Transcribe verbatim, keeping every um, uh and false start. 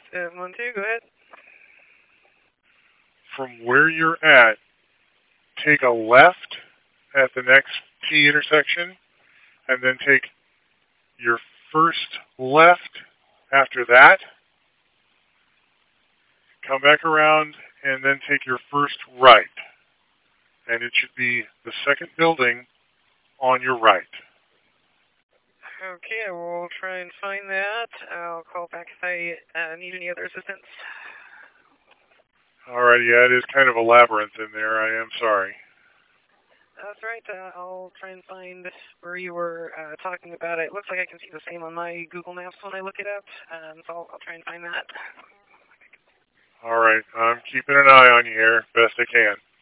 seven one two, go ahead. From where you're at, take a left at the next T intersection, and then take your first left after that. Come back around, and then take your first right. And it should be the second building on your right. Okay, I will try and find that. I'll call back if I uh, need any other assistance. Alrighty, yeah, it is kind of a labyrinth in there. I am sorry. That's right. Uh, I'll try and find where you were uh, talking about it. It looks like I can see the same on my Google Maps when I look it up, um, so I'll, I'll try and find that. All right, I'm keeping an eye on you here, best I can.